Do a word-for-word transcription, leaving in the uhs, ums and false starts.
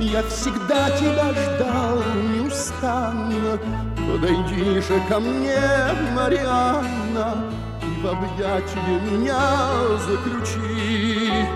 Я всегда тебя ждал неустанно. Подойди же ко мне, Марианна, и в объятия меня заключи.